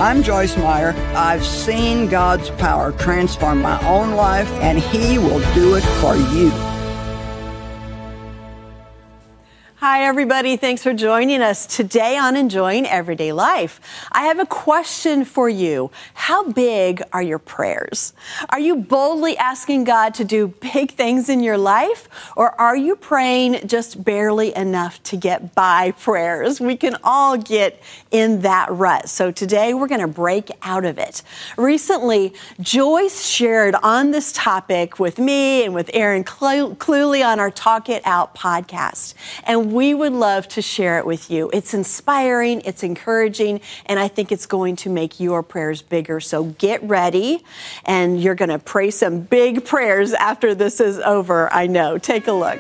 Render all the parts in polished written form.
I'm Joyce Meyer. I've seen God's power transform my own life, and He will do it for you. Hi, everybody. Thanks for joining us today on Enjoying Everyday Life. I have a question for you. How big are your prayers? Are you boldly asking God to do big things in your life? Or are you praying just barely enough to get by prayers? We can all get in that rut. So today we're going to break out of it. Recently, Joyce shared on this topic with me and with Aaron Cluley on our Talk It Out podcast. And we would love to share it with you. It's inspiring, it's encouraging, and I think it's going to make your prayers bigger. So get ready, and you're going to pray some big prayers after this is over. I know. Take a look.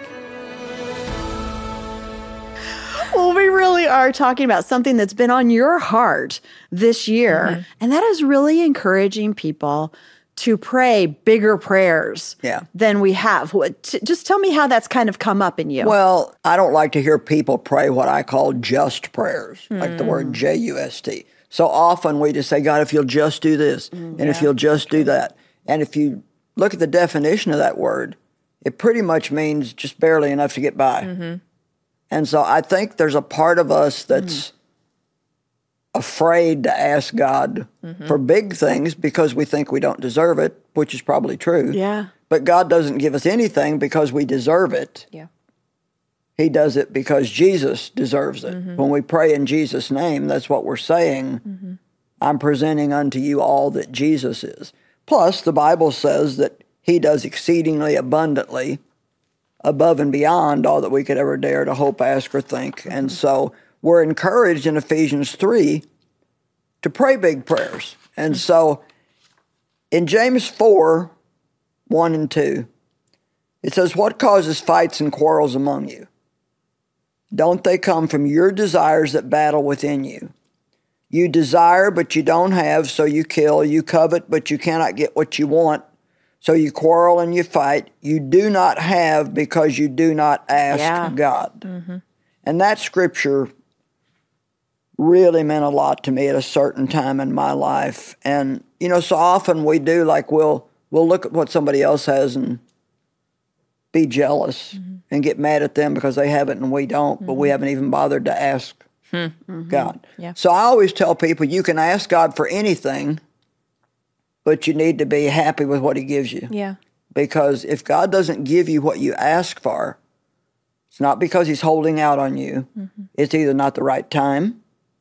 Well, we really are talking about something that's been on your heart this year, and that is really encouraging people to pray bigger prayers than we have. Just tell me how that's kind of come up in you. Well, I don't like to hear people pray what I call just prayers, like the word J-U-S-T. So often we just say, God, if you'll just do this, and if you'll just do that. And if you look at the definition of that word, it pretty much means just barely enough to get by. And so I think there's a part of us that's afraid to ask God for big things because we think we don't deserve it, which is probably true. Yeah. But God doesn't give us anything because we deserve it. Yeah. He does it because Jesus deserves it. When we pray in Jesus' name, that's what we're saying. I'm presenting unto you all that Jesus is. Plus, the Bible says that He does exceedingly abundantly above and beyond all that we could ever dare to hope, ask, or think. And so we're encouraged in Ephesians 3 to pray big prayers. And so in James 4, 1 and 2, it says, what causes fights and quarrels among you? Don't they come from your desires that battle within you? You desire, but you don't have, so you kill. You covet, but you cannot get what you want, so you quarrel and you fight. You do not have because you do not ask God. And that scripture really meant a lot to me at a certain time in my life. And, you know, so often we do, like, we'll look at what somebody else has and be jealous and get mad at them because they have it and we don't, but we haven't even bothered to ask God. So I always tell people you can ask God for anything, but you need to be happy with what He gives you. Yeah. Because if God doesn't give you what you ask for, it's not because He's holding out on you. It's either not the right time,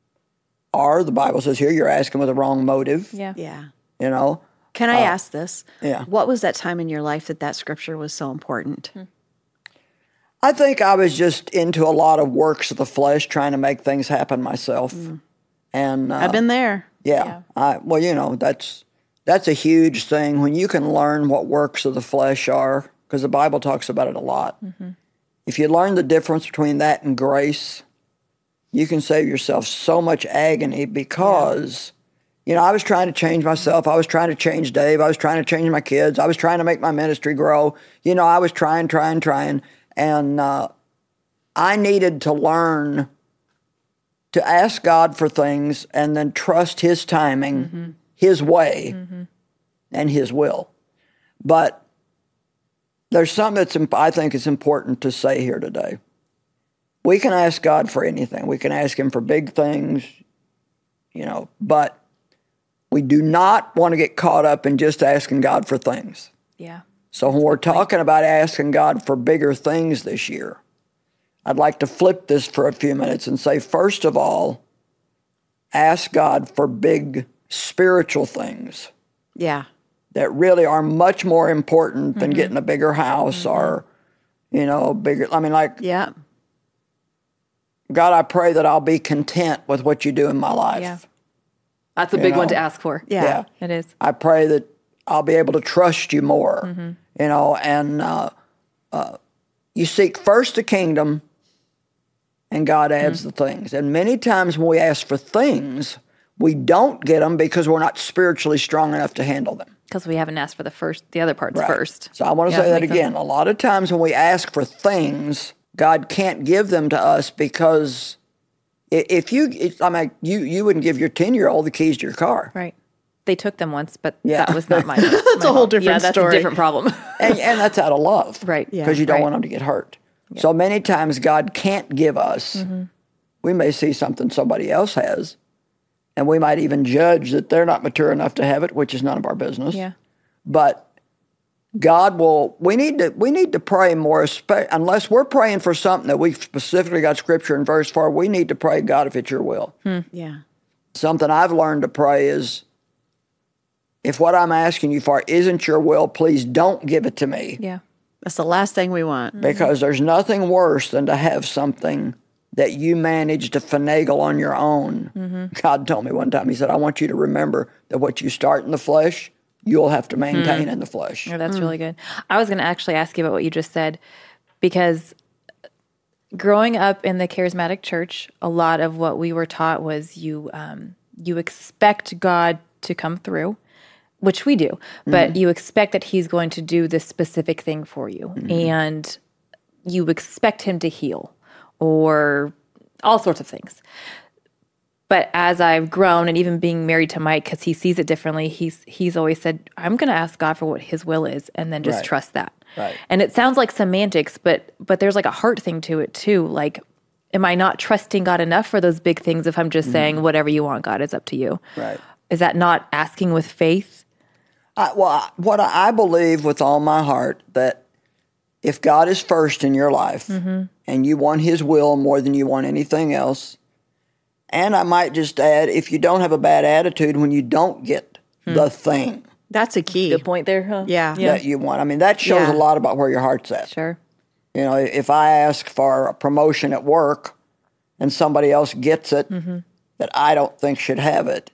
or the Bible says here you're asking with the wrong motive. Yeah. You know? Can I ask this? Yeah. What was that time in your life that scripture was so important? I think I was just into a lot of works of the flesh, trying to make things happen myself. And I've been there. Yeah. Well, you know, that's a huge thing when you can learn what works of the flesh are, because the Bible talks about it a lot. If you learn the difference between that and grace, you can save yourself so much agony because, you know, I was trying to change myself. I was trying to change Dave. I was trying to change my kids. I was trying to make my ministry grow. You know, I was trying. And I needed to learn to ask God for things and then trust His timing, His way, and His will. But there's something that's I think it's important to say here today. We can ask God for anything. We can ask Him for big things, you know, but we do not want to get caught up in just asking God for things. Yeah. So when we're talking about asking God for bigger things this year, I'd like to flip this for a few minutes and say, first of all, ask God for big spiritual things. Yeah. That really are much more important than getting a bigger house or, you know, bigger, I mean, like, God, I pray that I'll be content with what you do in my life. Yeah. That's a big one to ask for. Yeah. It is. I pray that I'll be able to trust you more, you know, and you seek first the kingdom and God adds the things. And many times when we ask for things, we don't get them because we're not spiritually strong enough to handle them. Because we haven't asked for the other parts first. So I want to say that again. A lot of times when we ask for things, God can't give them to us because you wouldn't give your 10-year-old the keys to your car. Right. They took them once, but Yeah. that was not my That's a whole different that's story. a different problem. And that's out of love. Right. Yeah. Because you don't Right. want them to get hurt. So many times God can't give us. We may see something somebody else has, and we might even judge that they're not mature enough to have it, which is none of our business. Yeah. But God will. We need to pray more. Unless we're praying for something that we've specifically got scripture and verse for, we need to pray, God, if it's your will. Yeah. Something I've learned to pray is, if what I'm asking you for isn't your will, please don't give it to me. Yeah. That's the last thing we want. Because there's nothing worse than to have something that you manage to finagle on your own. God told me one time, he said, I want you to remember that what you start in the flesh, you'll have to maintain in the flesh. Oh, that's really good. I was going to actually ask you about what you just said, because growing up in the charismatic church, a lot of what we were taught was you expect God to come through, which we do, but you expect that he's going to do this specific thing for you, and you expect him to heal or all sorts of things. But as I've grown, and even being married to Mike, because he sees it differently, he's always said, I'm going to ask God for what his will is, and then just Right. trust that. Right. And it sounds like semantics, but there's like a heart thing to it too. Like, am I not trusting God enough for those big things if I'm just saying, whatever you want, God, it's up to you? Right. Is that not asking with faith? What I believe with all my heart, that if God is first in your life and you want his will more than you want anything else, and I might just add, if you don't have a bad attitude when you don't get the thing That's a key. Good point there, huh? Yeah. that you want. I mean, that shows Yeah. a lot about where your heart's at. Sure. You know, if I ask for a promotion at work and somebody else gets it that I don't think should have it,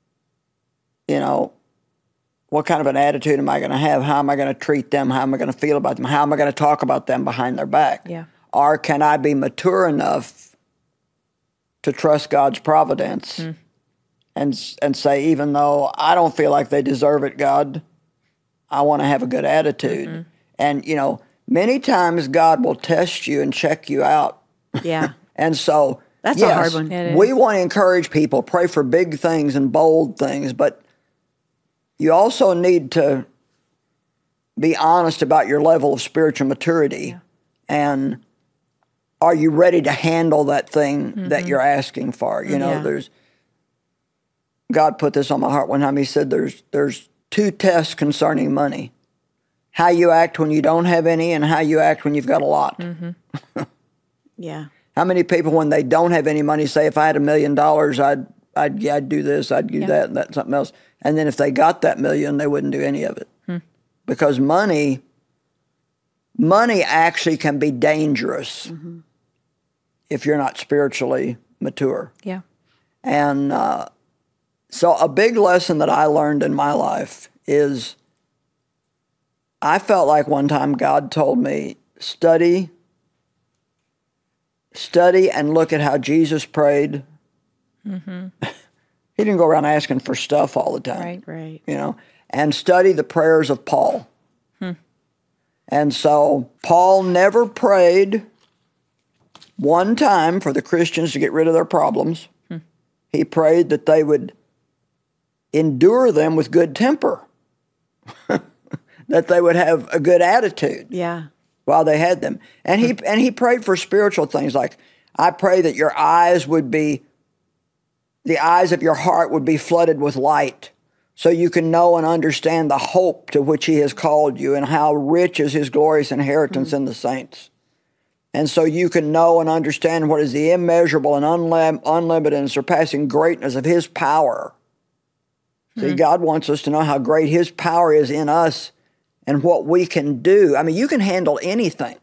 you know, what kind of an attitude am I going to have? How am I going to treat them? How am I going to feel about them? How am I going to talk about them behind their back? Yeah. Or can I be mature enough to trust God's providence and say, even though I don't feel like they deserve it, God, I want to have a good attitude. And, you know, many times God will test you and check you out. Yeah. And so, That's yes, a hard one. It we is. want to encourage people, pray for big things and bold things, but you also need to be honest about your level of spiritual maturity. And are you ready to handle that thing that you're asking for? You know, Yeah. God put this on my heart one time. He said there's two tests concerning money: how you act when you don't have any, and how you act when you've got a lot. Yeah. How many people, when they don't have any money, say, if I had $1 million, I'd do this, I'd do that, and that, and something else. And then if they got that million, they wouldn't do any of it. Because money actually can be dangerous if you're not spiritually mature. Yeah. And so a big lesson that I learned in my life is, I felt like one time God told me, study and look at how Jesus prayed. He didn't go around asking for stuff all the time. Right. Right. You know, and study the prayers of Paul. And so Paul never prayed one time for the Christians to get rid of their problems. He prayed that they would endure them with good temper, that they would have a good attitude Yeah. while they had them. And he prayed for spiritual things, like, I pray that your eyes would be, the eyes of your heart would be flooded with light, so you can know and understand the hope to which he has called you, and how rich is his glorious inheritance in the saints. And so you can know and understand what is the immeasurable and unlimited and surpassing greatness of his power. See, God wants us to know how great his power is in us and what we can do. I mean, you can handle anything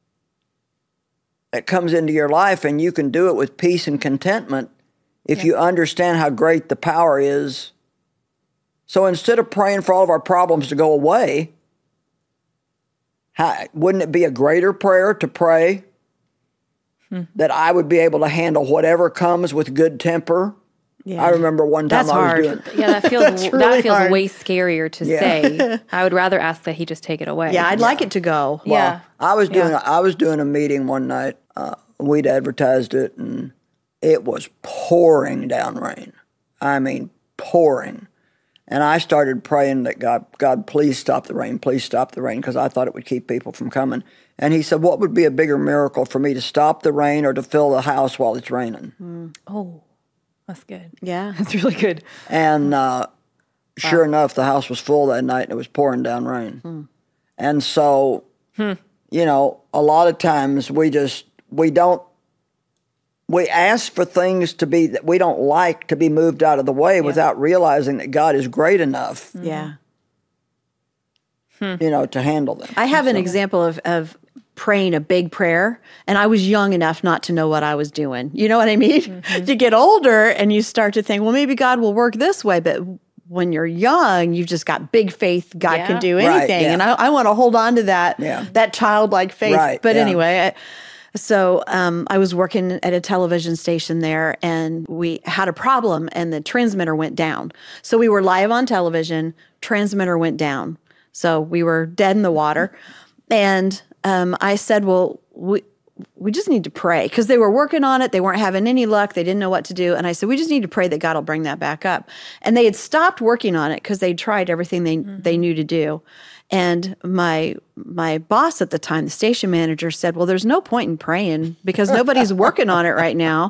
that comes into your life, and you can do it with peace and contentment if you understand how great the power is. So instead of praying for all of our problems to go away, wouldn't it be a greater prayer to pray that I would be able to handle whatever comes with good temper? Yeah. I remember one time That's I was hard. doing... Yeah, that feels really hard. way scarier to say. I would rather ask that he just take it away. Yeah, I'd like it to go. Yeah. I was doing a meeting one night. We'd advertised it, and it was pouring down rain. I mean, pouring. And I started praying that God, please stop the rain, because I thought it would keep people from coming. And he said, what would be a bigger miracle for me, to stop the rain or to fill the house while it's raining? Oh, that's good. Yeah. That's really good. And sure enough, the house was full that night and it was pouring down rain. And so, you know, a lot of times we ask for things to be that we don't like to be moved out of the way without realizing that God is great enough, Yeah. you know, to handle them. I have an example of praying a big prayer, and I was young enough not to know what I was doing. You know what I mean? You get older and you start to think, well, maybe God will work this way, but when you're young, you've just got big faith. God can do anything. Right, yeah. And I want to hold on to that, that childlike faith. Right, but yeah. anyway, so I was working at a television station there, and we had a problem, and the transmitter went down. So we were live on television, transmitter went down. So we were dead in the water. And I said, well, we just need to pray, because they were working on it. They weren't having any luck. They didn't know what to do. And I said, we just need to pray that God will bring that back up. And they had stopped working on it because they'd tried everything they knew to do. And my boss at the time, the station manager, said, well, there's no point in praying because nobody's working on it right now.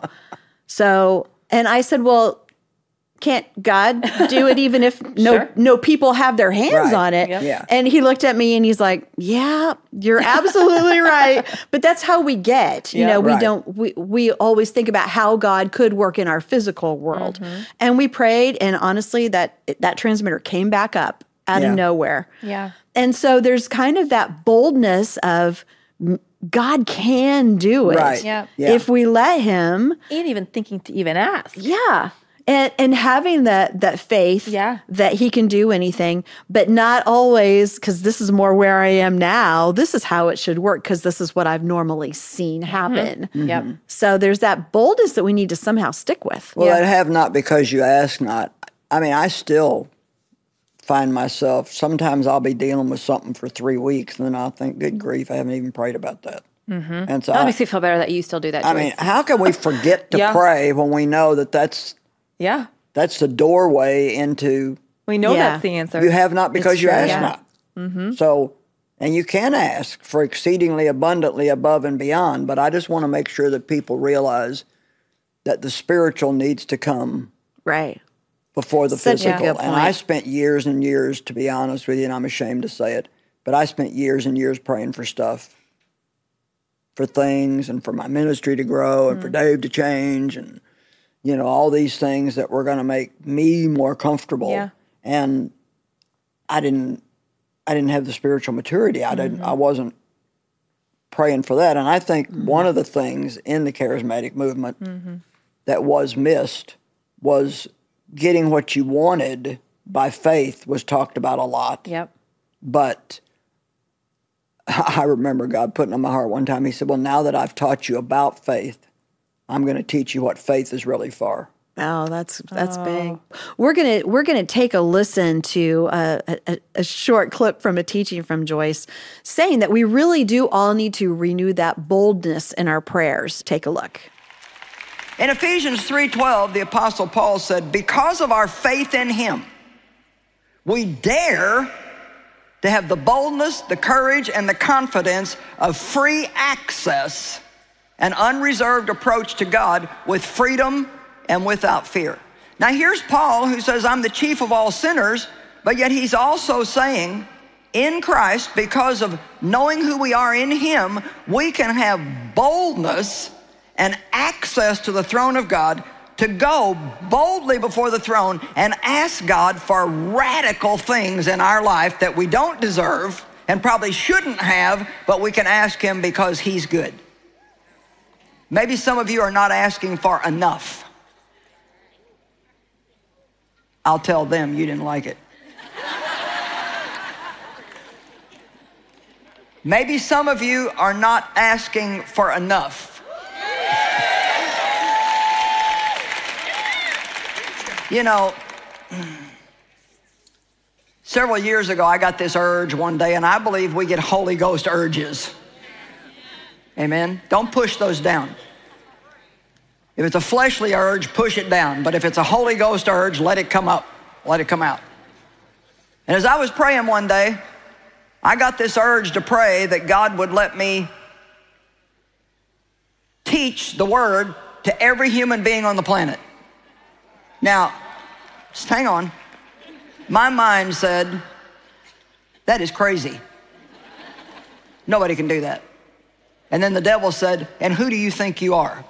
So, and I said, well, can't God do it even if no people have their hands on it? Yep. Yeah. And he looked at me and he's like, yeah, you're absolutely right. But that's how we get, you know, we always think about how God could work in our physical world. And we prayed, and honestly, that transmitter came back up out of nowhere. Yeah. And so there's kind of that boldness of God can do it Right. Yeah. if we let him. And even thinking to even ask. Yeah. And having that faith that he can do anything, but not always, because this is more where I am now. This is how it should work, because this is what I've normally seen happen. Yep. So there's that boldness that we need to somehow stick with. Well, I'd have not because you ask not. I mean, I still find myself, sometimes I'll be dealing with something for 3 weeks, and then I'll think, good grief, I haven't even prayed about that. And so That makes me feel better that you still do that, Joyce. I mean, how can we forget to pray when we know that that's the doorway into... We know that's the answer. You have not because you ask Yeah. not. So, and you can ask for exceedingly abundantly above and beyond, but I just want to make sure that people realize that the spiritual needs to come Right. before the Such a physical. good And point. I spent years and years, to be honest with you, and I'm ashamed to say it, but I spent years and years praying for stuff, for things, and for my ministry to grow, and for Dave to change, and you know, all these things that were going to make me more comfortable. Yeah. And I didn't have the spiritual maturity. I wasn't praying for that. And I think one of the things in the charismatic movement that was missed was getting what you wanted by faith was talked about a lot. Yep. But I remember God putting on my heart one time, he said, well, now that I've taught you about faith, I'm going to teach you what faith is really for. Oh, that's big. We're gonna take a listen to a short clip from a teaching from Joyce, saying that we really do all need to renew that boldness in our prayers. Take a look. In Ephesians 3:12, the Apostle Paul said, because of our faith in him, we dare to have the boldness, the courage, and the confidence of free access, an unreserved approach to God with freedom and without fear. Now here's Paul, who says, I'm the chief of all sinners, but yet he's also saying, in Christ, because of knowing who we are in him, we can have boldness and access to the throne of God to go boldly before the throne and ask God for radical things in our life that we don't deserve and probably shouldn't have, but we can ask him because he's good. Maybe some of you are not asking for enough. I'll tell them you didn't like it. Maybe some of you are not asking for enough. You know, several years ago, I got this urge one day, and I believe we get Holy Ghost urges. Amen? Don't push those down. If it's a fleshly urge, push it down. But if it's a Holy Ghost urge, let it come up. Let it come out. And as I was praying one day, I got this urge to pray that God would let me teach the word to every human being on the planet. Now, just hang on. My mind said, that is crazy. Nobody can do that. And then the devil said, and who do you think you are?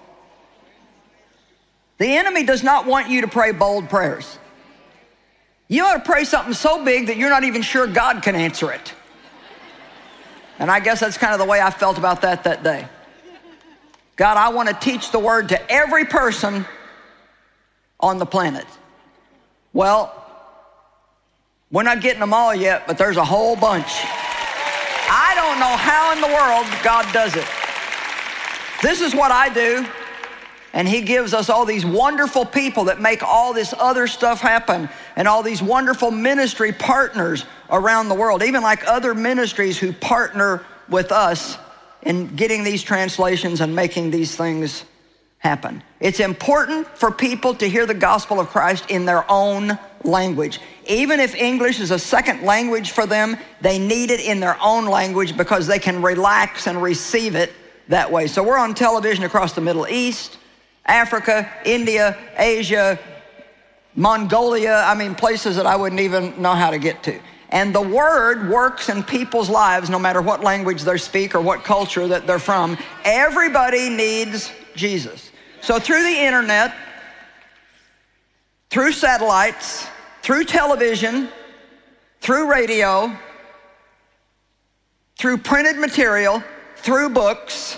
The enemy does not want you to pray bold prayers. You ought to pray something so big that you're not even sure God can answer it. And I guess that's kind of the way I felt about that day. God, I want to teach the word to every person on the planet. Well, we're not getting them all yet, but there's a whole bunch. I don't know how in the world God does it. This is what I do, and he gives us all these wonderful people that make all this other stuff happen, and all these wonderful ministry partners around the world, even like other ministries who partner with us in getting these translations and making these things happen. It's important for people to hear the gospel of Christ in their own language. Even if English is a second language for them, they need it in their own language because they can relax and receive it that way. So we're on television across the Middle East, Africa, India, Asia, Mongolia, places that I wouldn't even know how to get to. And the word works in people's lives no matter what language they speak or what culture that they're from. Everybody needs Jesus. So through the internet, through satellites, through television, through radio, through printed material, through books,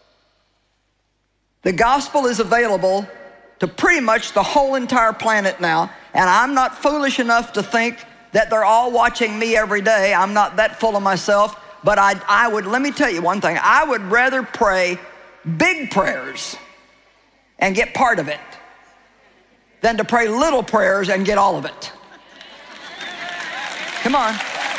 the gospel is available to pretty much the whole entire planet now. And I'm not foolish enough to think that they're all watching me every day. I'm not that full of myself. But I would, let me tell you one thing. I would rather pray big prayers and get part of it than to pray little prayers and get all of it. Come on.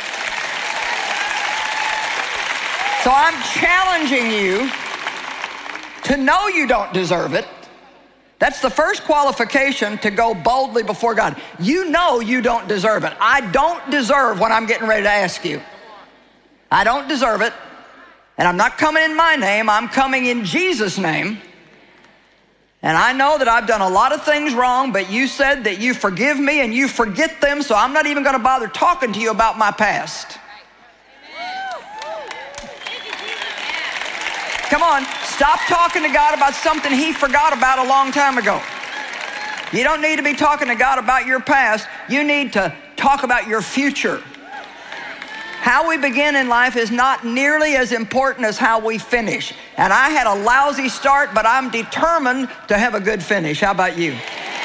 So I'm challenging you to know you don't deserve it. That's the first qualification to go boldly before God. You know you don't deserve it. I don't deserve what I'm getting ready to ask you. I don't deserve it. And I'm not coming in my name. I'm coming in Jesus' name. And I know that I've done a lot of things wrong, but you said that you forgive me and you forget them, so I'm not even going to bother talking to you about my past. Come on, stop talking to God about something he forgot about a long time ago. You don't need to be talking to God about your past. You need to talk about your future. How we begin in life is not nearly as important as how we finish. And I had a lousy start, but I'm determined to have a good finish. How about you?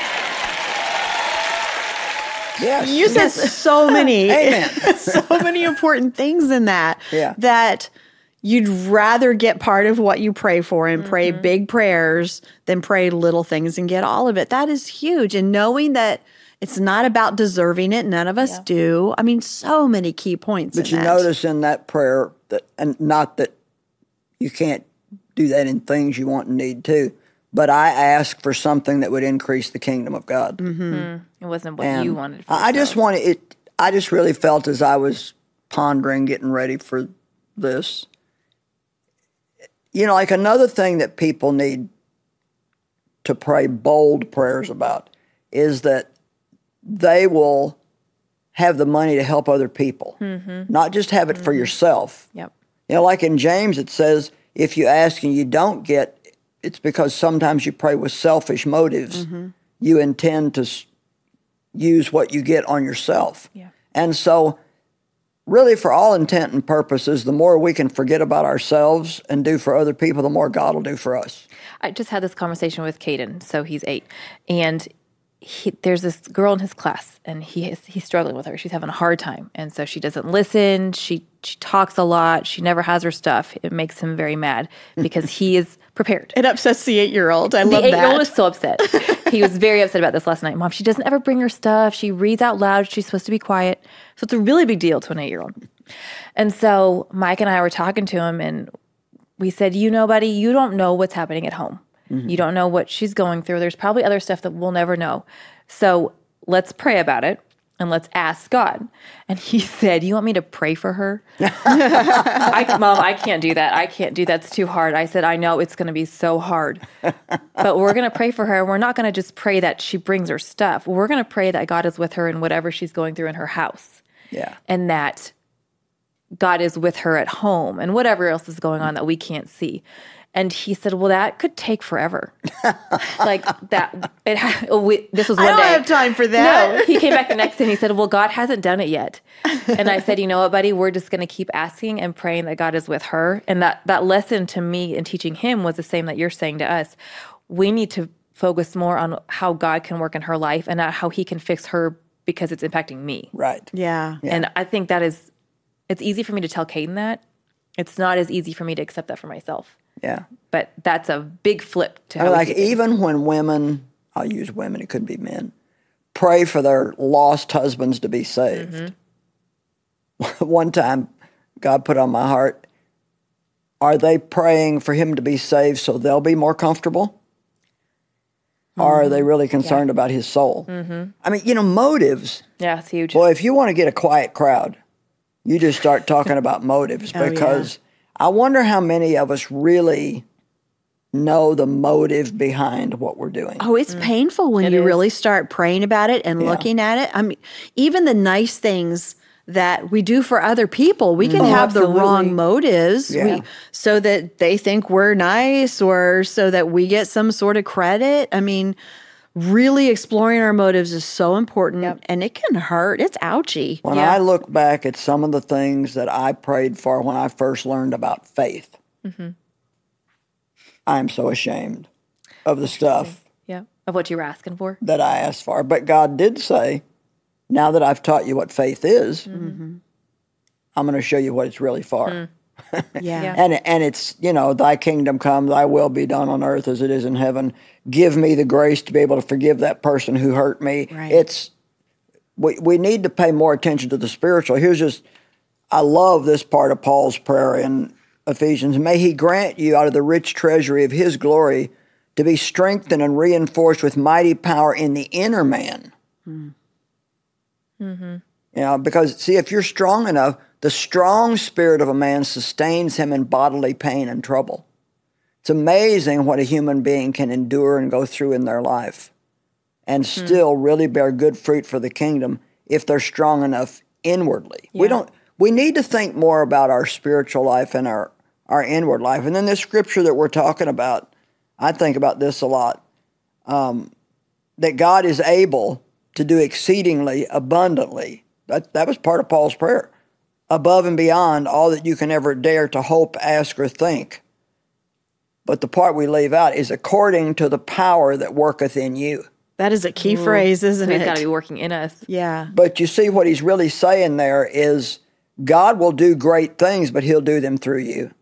Yes. You said so many, so many important things in that, that you'd rather get part of what you pray for and pray big prayers than pray little things and get all of it. That is huge. And knowing that it's not about deserving it. None of us do. So many key points. But you notice in that prayer that, and not that you can't do that in things you want and need to, but I ask for something that would increase the kingdom of God. Mm-hmm. It wasn't what you wanted. I just wanted it. I just really felt as I was pondering, getting ready for this. Like another thing that people need to pray bold prayers about is that they will have the money to help other people, not just have it for yourself. Yep. Like in James, it says, if you ask and you don't get, it's because sometimes you pray with selfish motives. You intend to use what you get on yourself. Yeah. And so really, for all intent and purposes, the more we can forget about ourselves and do for other people, the more God will do for us. I just had this conversation with Caden, so he's 8, and there's this girl in his class, and he's struggling with her. She's having a hard time, and so she doesn't listen. She talks a lot. She never has her stuff. It makes him very mad because he is prepared. It upsets the 8-year-old. I love that. The 8-year-old is so upset. He was very upset about this last night. Mom, she doesn't ever bring her stuff. She reads out loud. She's supposed to be quiet. So it's a really big deal to an 8-year-old. And so Mike and I were talking to him, and we said, buddy, you don't know what's happening at home. You don't know what she's going through. There's probably other stuff that we'll never know. So let's pray about it and let's ask God. And he said, you want me to pray for her? Mom, I can't do that. I can't do that. It's too hard. I said, I know it's going to be so hard, but we're going to pray for her. We're not going to just pray that she brings her stuff. We're going to pray that God is with her in whatever she's going through in her house. Yeah. And that God is with her at home and whatever else is going on that we can't see. And he said, well, that could take forever. Like that. This was one day. I don't have time for that. No, he came back the next day and he said, well, God hasn't done it yet. And I said, you know what, buddy, we're just going to keep asking and praying that God is with her. And that lesson to me in teaching him was the same that you're saying to us. We need to focus more on how God can work in her life and not how he can fix her because it's impacting me. Right. Yeah. And I think it's easy for me to tell Caden that. It's not as easy for me to accept that for myself. Yeah. But that's a big flip to how like even when women, I'll use women, it could be men, pray for their lost husbands to be saved. One time, God put on my heart, are they praying for him to be saved so they'll be more comfortable? Or are they really concerned about his soul? I mean, motives. Yeah, it's huge. Boy, if you want to get a quiet crowd, you just start talking about motives because I wonder how many of us really know the motive behind what we're doing. Oh, it's painful when you really start praying about it and looking at it. I mean, even the nice things that we do for other people, we can have the wrong motives so that they think we're nice or so that we get some sort of credit. I mean, really exploring our motives is so important and it can hurt. It's ouchy. When I look back at some of the things that I prayed for when I first learned about faith, I'm so ashamed of the stuff of what you were asking for that I asked for. But God did say, now that I've taught you what faith is, I'm going to show you what it's really for. And it's, thy kingdom come, thy will be done on earth as it is in heaven. Give me the grace to be able to forgive that person who hurt me. Right. We need to pay more attention to the spiritual. I love this part of Paul's prayer in Ephesians. May he grant you out of the rich treasury of his glory to be strengthened and reinforced with mighty power in the inner man. Because see, if you're strong enough, the strong spirit of a man sustains him in bodily pain and trouble. It's amazing what a human being can endure and go through in their life and still really bear good fruit for the kingdom if they're strong enough inwardly. We need to think more about our spiritual life and our inward life. And then this scripture that we're talking about, I think about this a lot, that God is able to do exceedingly abundantly. That was part of Paul's prayer. Above and beyond all that you can ever dare to hope, ask, or think. But the part we leave out is according to the power that worketh in you. That is a key phrase, isn't it? He's got to be working in us. Yeah. But you see what he's really saying there is God will do great things, but he'll do them through you.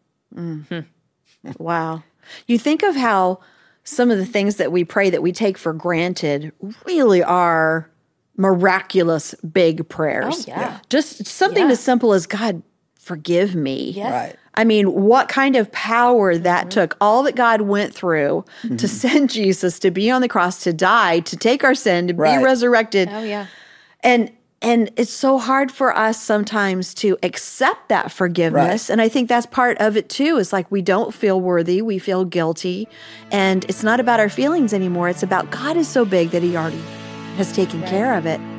Wow. You think of how some of the things that we pray that we take for granted really are miraculous big prayers. Oh, yeah. Just something as simple as, God, forgive me. Yes. Right. I mean, what kind of power that took, all that God went through to send Jesus to be on the cross, to die, to take our sin, to be resurrected. Oh, yeah. And it's so hard for us sometimes to accept that forgiveness. Right. And I think that's part of it too. It's like we don't feel worthy, we feel guilty. And it's not about our feelings anymore. It's about God is so big that he already has taken care of it.